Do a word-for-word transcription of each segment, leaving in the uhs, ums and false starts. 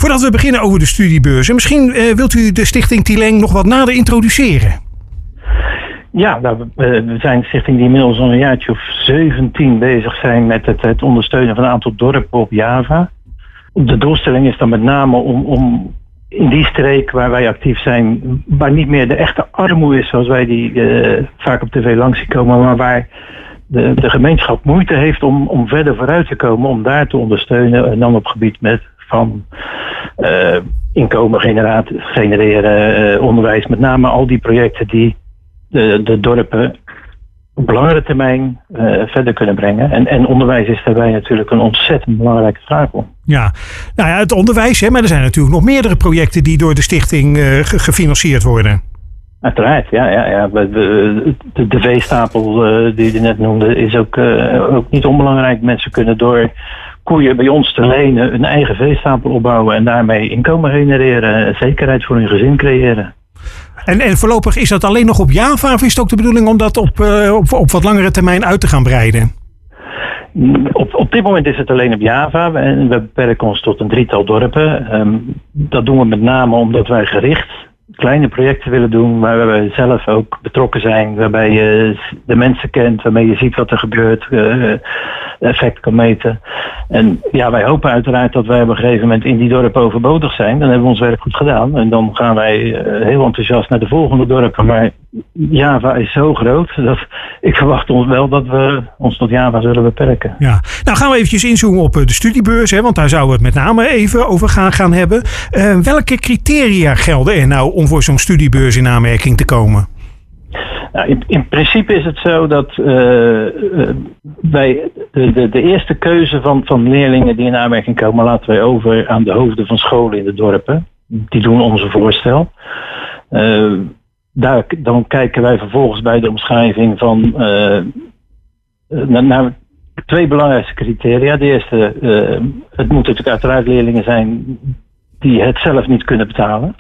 voordat we beginnen over de studiebeurzen, misschien uh, wilt u de Stichting Tileng nog wat nader introduceren? Ja, nou, we zijn een stichting die inmiddels al een jaartje of zeventien bezig zijn met het, het ondersteunen van een aantal dorpen op Java. De doelstelling is dan met name om, om in die streek waar wij actief zijn, waar niet meer de echte armoede is zoals wij die uh, vaak op tv langs zien komen, maar waar de, de gemeenschap moeite heeft om, om verder vooruit te komen, om daar te ondersteunen. En dan op gebied met van uh, inkomen genereren, uh, onderwijs, met name al die projecten die de, de dorpen op langere termijn uh, verder kunnen brengen. En, en onderwijs is daarbij natuurlijk een ontzettend belangrijke schakel. Ja, nou ja, het onderwijs, hè, maar er zijn natuurlijk nog meerdere projecten die door de stichting uh, gefinancierd worden. Uiteraard, ja. ja, ja. De, de, de veestapel uh, die je net noemde is ook, uh, ook niet onbelangrijk. Mensen kunnen door koeien bij ons te lenen een eigen veestapel opbouwen en daarmee inkomen genereren, zekerheid voor hun gezin creëren. En, en voorlopig is dat alleen nog op Java of is het ook de bedoeling om dat op, uh, op, op wat langere termijn uit te gaan breiden? Op, op dit moment is het alleen op Java en we beperken ons tot een drietal dorpen. Um, dat doen we met name omdat wij gericht kleine projecten willen doen waar we zelf ook betrokken zijn, waarbij je de mensen kent, waarmee je ziet wat er gebeurt, uh, effect kan meten. En ja, wij hopen uiteraard dat wij op een gegeven moment in die dorpen overbodig zijn. Dan hebben we ons werk goed gedaan en dan gaan wij uh, heel enthousiast naar de volgende dorpen. Maar Java is zo groot dat ik verwacht ons wel dat we ons tot Java zullen beperken. Ja, nou gaan we eventjes inzoomen op de studiebeurs, hè, want daar zouden we het met name even over gaan, gaan hebben. Uh, welke criteria gelden er nou om voor zo'n studiebeurs in aanmerking te komen? Nou, in, in principe is het zo dat uh, uh, wij de, de, de eerste keuze van, van leerlingen die in aanmerking komen laten wij over aan de hoofden van scholen in de dorpen. Die doen onze voorstel. Uh, daar, dan kijken wij vervolgens bij de omschrijving van uh, naar, naar twee belangrijkste criteria. De eerste, uh, het moeten natuurlijk uiteraard leerlingen zijn die het zelf niet kunnen betalen.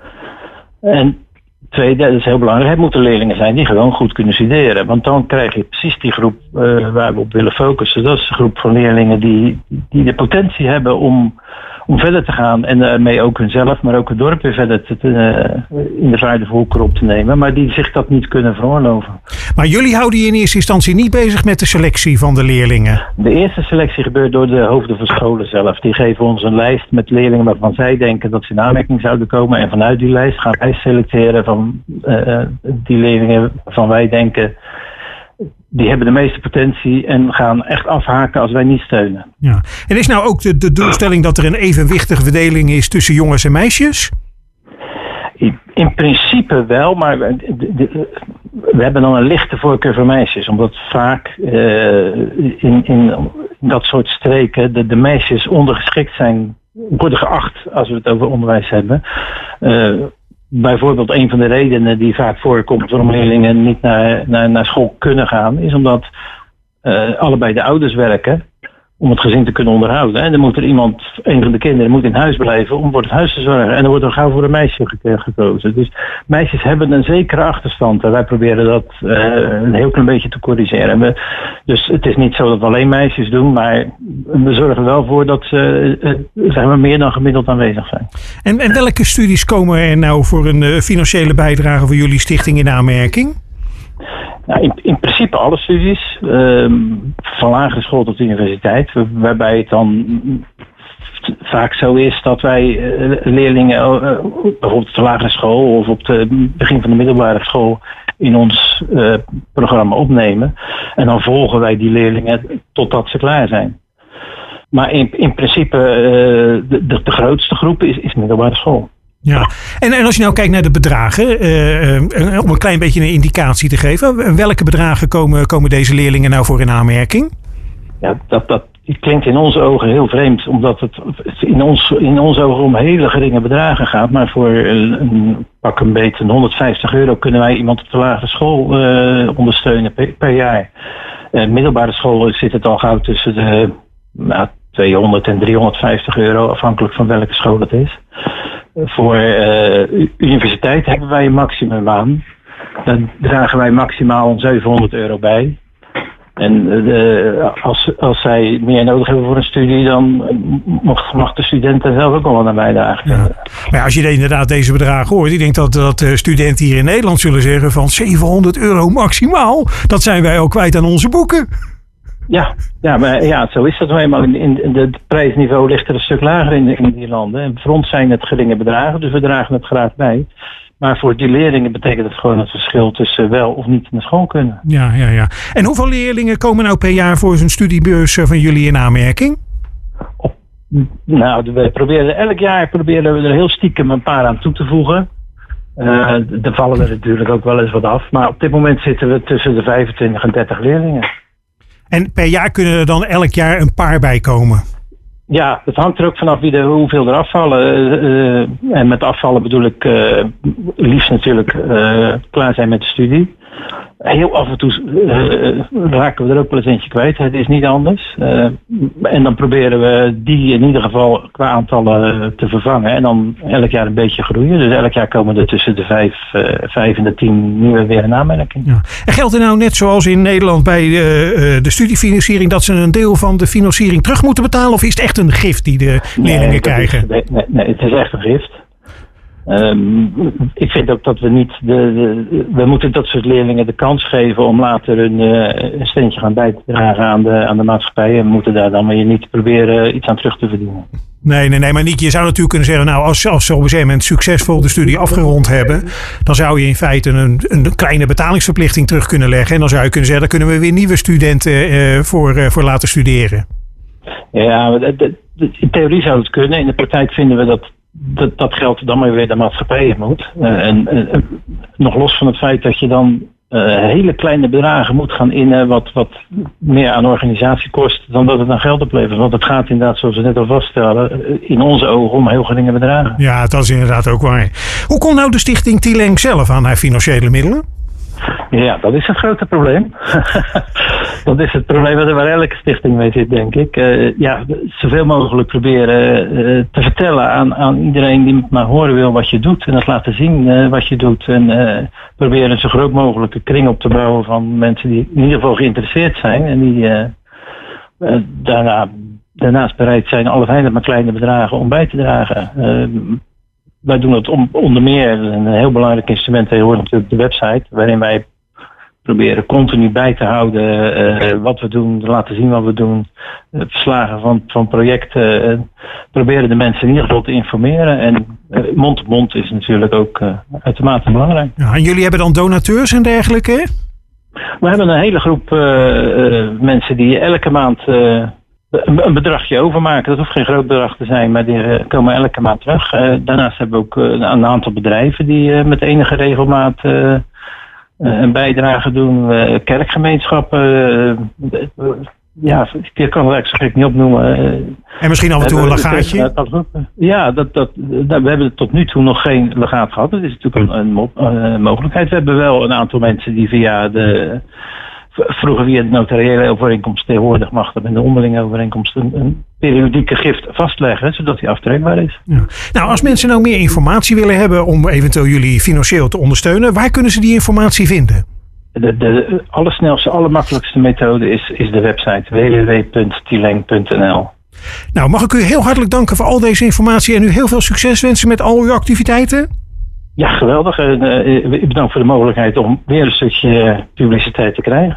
En tweede, dat is heel belangrijk, het moeten leerlingen zijn die gewoon goed kunnen studeren. Want dan krijg je precies die groep uh, waar we op willen focussen. Dat is de groep van leerlingen die, die de potentie hebben om, om verder te gaan. En daarmee ook hunzelf, maar ook het dorp weer verder te, uh, in de vaarde volker op te nemen. Maar die zich dat niet kunnen veroorloven. Maar jullie houden je in eerste instantie niet bezig met de selectie van de leerlingen? De eerste selectie gebeurt door de hoofden van scholen zelf. Die geven ons een lijst met leerlingen waarvan zij denken dat ze in aanmerking zouden komen. En vanuit die lijst gaan wij selecteren van uh, die leerlingen waarvan wij denken die hebben de meeste potentie en gaan echt afhaken als wij niet steunen. Ja. En is nou ook de, de doelstelling dat er een evenwichtige verdeling is tussen jongens en meisjes? In, in principe wel, maar de, de, we hebben dan een lichte voorkeur voor meisjes. Omdat vaak uh, in, in dat soort streken de, de meisjes ondergeschikt zijn, worden geacht als we het over onderwijs hebben. Uh, Bijvoorbeeld een van de redenen die vaak voorkomt waarom leerlingen niet naar, naar, naar school kunnen gaan, is omdat uh, allebei de ouders werken om het gezin te kunnen onderhouden. En dan moet er iemand, een van de kinderen moet in huis blijven om voor het huis te zorgen. En dan wordt er gauw voor een meisje gekozen. Dus meisjes hebben een zekere achterstand. En wij proberen dat uh, een heel klein beetje te corrigeren. We, dus het is niet zo dat we alleen meisjes doen, maar we zorgen er wel voor dat ze uh, zeg maar meer dan gemiddeld aanwezig zijn. En, en welke studies komen er nou voor een uh, financiële bijdrage voor jullie stichting in aanmerking? Nou, in, in principe alle studies, uh, van lagere school tot universiteit, waarbij het dan vaak zo is dat wij uh, leerlingen, uh, bijvoorbeeld op de lagere school of op het begin van de middelbare school, in ons uh, programma opnemen. En dan volgen wij die leerlingen totdat ze klaar zijn. Maar in, in principe, uh, de, de, de grootste groep is, is middelbare school. Ja, en, en als je nou kijkt naar de bedragen, uh, om een klein beetje een indicatie te geven, welke bedragen komen, komen deze leerlingen nou voor in aanmerking? Ja, dat, dat klinkt in onze ogen heel vreemd, omdat het in ons, in onze ogen om hele geringe bedragen gaat. Maar voor een pak een beetje honderdvijftig euro kunnen wij iemand op de lagere school uh, ondersteunen per, per jaar. Uh, middelbare school zit het al gauw tussen de nou, tweehonderd en driehonderdvijftig euro, afhankelijk van welke school het is. Voor uh, universiteit hebben wij een maximum aan. Dan dragen wij maximaal zevenhonderd euro bij. En uh, als, als zij meer nodig hebben voor een studie, dan mag, mag de studenten zelf ook wel naar bijdragen. Ja. Maar ja, als je inderdaad deze bedragen hoort, ik denk dat, dat studenten hier in Nederland zullen zeggen van zevenhonderd euro maximaal. Dat zijn wij ook kwijt aan onze boeken. Ja, ja, maar ja, zo is dat nou eenmaal. In, in, de, het prijsniveau ligt er een stuk lager in, in die landen. En voor ons zijn het geringe bedragen, dus we dragen het graag bij. Maar voor die leerlingen betekent het gewoon het verschil tussen wel of niet naar school kunnen. Ja, ja, ja. En hoeveel leerlingen komen nou per jaar voor zo'n studiebeurs van jullie in aanmerking? Op, nou, we proberen elk jaar proberen we er heel stiekem een paar aan toe te voegen. Uh, er vallen er natuurlijk ook wel eens wat af. Maar op dit moment zitten we tussen de vijfentwintig en dertig leerlingen. En per jaar kunnen er dan elk jaar een paar bij komen? Ja, het hangt er ook vanaf wie de, hoeveel er afvallen. Uh, uh, en met afvallen bedoel ik uh, liefst natuurlijk uh, klaar zijn met de studie. Heel af en toe uh, raken we er ook wel eens eentje kwijt. Het is niet anders. Uh, en dan proberen we die in ieder geval qua aantallen te vervangen. En dan elk jaar een beetje groeien. Dus elk jaar komen er tussen de vijf, uh, vijf en de tien nieuwe weer in aanmerking. Ja. En geldt er nou net zoals in Nederland bij uh, de studiefinanciering dat ze een deel van de financiering terug moeten betalen? Of is het echt een gift die de leerlingen nee, krijgen? Is, nee, nee, het is echt een gift. Um, ik vind ook dat we niet, de, de, we moeten dat soort leerlingen de kans geven om later een, uh, een steentje gaan bij te dragen aan de, aan de maatschappij. En we moeten daar dan weer niet proberen iets aan terug te verdienen. Nee, nee, nee, maar Niek, je zou natuurlijk kunnen zeggen, nou, als, als ze op een gegeven moment succesvol de studie afgerond hebben, dan zou je in feite een, een kleine betalingsverplichting terug kunnen leggen. En dan zou je kunnen zeggen, daar kunnen we weer nieuwe studenten uh, voor, uh, voor laten studeren. Ja, de, de, de, in theorie zou het kunnen. In de praktijk vinden we dat Dat, dat geld dan maar weer de maatschappij moet. Uh, en uh, nog los van het feit dat je dan uh, hele kleine bedragen moet gaan innen, wat, wat meer aan organisatie kost dan dat het aan geld oplevert. Want het gaat inderdaad, zoals we net al vaststellen, in onze ogen om heel geringe bedragen. Ja, dat is inderdaad ook waar. Hoe komt nou de stichting Tileng zelf aan haar financiële middelen? Ja, dat is het grote probleem. Dat is het probleem waar elke stichting mee zit, denk ik. Uh, ja, zoveel mogelijk proberen uh, te vertellen aan, aan iedereen die maar horen wil wat je doet. En dat laten zien uh, wat je doet. En uh, proberen een zo groot mogelijke kring op te bouwen van mensen die in ieder geval geïnteresseerd zijn. En die uh, uh, daarna, daarnaast bereid zijn alle maar kleine bedragen om bij te dragen. Uh, Wij doen het om, onder meer, een heel belangrijk instrument tegenwoordig natuurlijk de website, waarin wij proberen continu bij te houden uh, wat we doen, te laten zien wat we doen, uh, verslagen van, van projecten, uh, proberen de mensen in ieder geval te informeren. En uh, mond op mond is natuurlijk ook uh, uitermate belangrijk. Ja, en jullie hebben dan donateurs en dergelijke? We hebben een hele groep uh, uh, mensen die elke maand Uh, een bedragje overmaken. Dat hoeft geen groot bedrag te zijn, maar die uh, komen elke maand terug. Uh, daarnaast hebben we ook uh, een aantal bedrijven die uh, met enige regelmaat uh, uh, een bijdrage doen. Uh, kerkgemeenschappen. Uh, uh, ja, ik kan het eigenlijk zo gek niet opnoemen. Uh, en misschien af en toe een legaatje? Ja, dat, dat, dat, we hebben tot nu toe nog geen legaat gehad. Dat is natuurlijk een, een, een mogelijkheid. We hebben wel een aantal mensen die via de Vroeger via de notariële overeenkomst, tegenwoordig mag dat in de onderlinge overeenkomst een, een periodieke gift vastleggen, zodat die aftrekbaar is. Ja. Nou, als mensen nou meer informatie willen hebben om eventueel jullie financieel te ondersteunen, waar kunnen ze die informatie vinden? De, de allersnelste, allermakkelijkste methode is, is de website w w w punt tileng punt n l. Nou, mag ik u heel hartelijk danken voor al deze informatie en u heel veel succes wensen met al uw activiteiten? Ja, geweldig. Uh, uh, bedankt voor de mogelijkheid om weer een stukje publiciteit te krijgen.